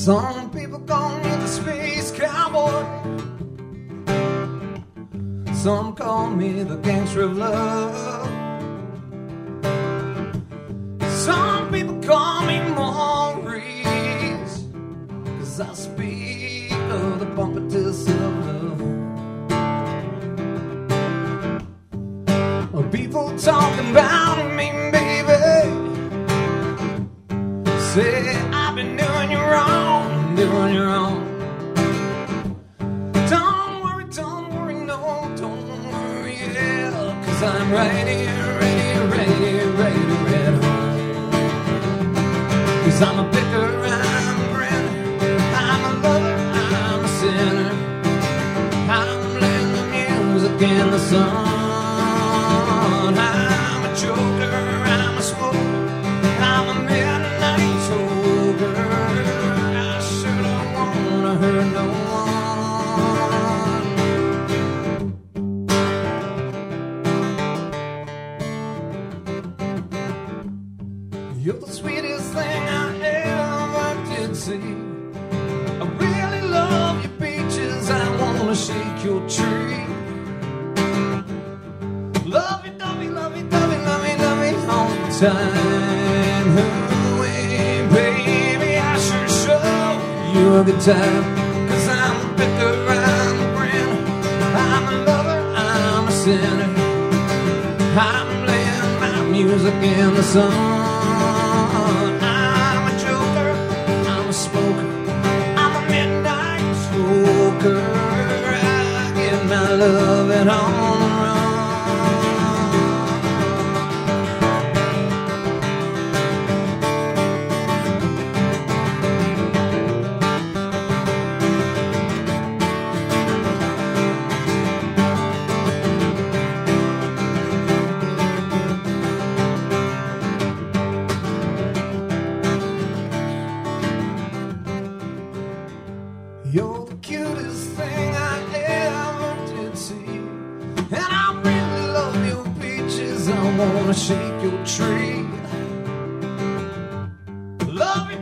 Some people call me the space cowboy. Some call me the gangster of love. Some people call me Maurice, 'cause I speak of the bumpetess of love. People talking about me, baby, say I've been doing you wrong, doing you wrong. Don't worry, no, don't worry, yeah, 'cause I'm right here, ready at home. 'Cause I'm a picker, I'm a grinner, I'm a lover, I'm a sinner. I'm laying the music in the sun. I'm a joker, I'm a smoker, I'm a midnight toker. I sure don't wanna hurt no one. You're the sweetest thing I ever did see. I really love your peaches, I wanna shake your tree. Love you, all the time. Hey, baby, I sure show you a good time. 'Cause I'm a picker, I'm a grinner, I'm a lover, I'm a sinner. I'm laying my music in the sun. I'm a joker, I'm a smoker, I'm a midnight smoker. I get my loving on the run. You're the cutest thing I ever did see. And I really love your peaches, I wanna shake your tree. Love you,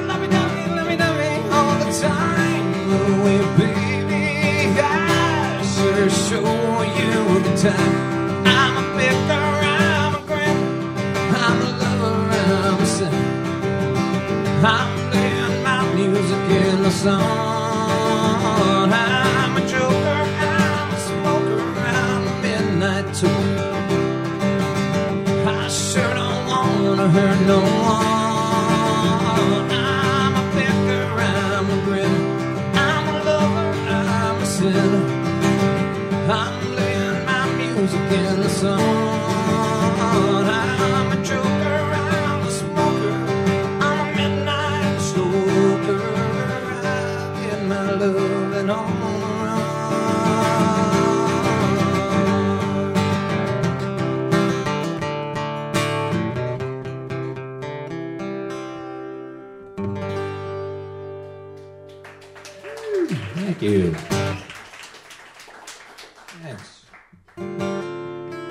all the time. Away, baby, I sure show you a good time. I'm a picker, I'm a grinner, I'm a lover, I'm a sinner. I'm laying my music in the sun. I'm a joker, I'm a smoker, I'm a midnight toker. I sure don't wanna hurt no one. I'm a picker, I'm a grinner, I'm a lover, I'm a sinner. I'm laying my music in the sun. I'm a joker, I'm a smoker, I'm a midnight toker. I get my loving on. Thank you.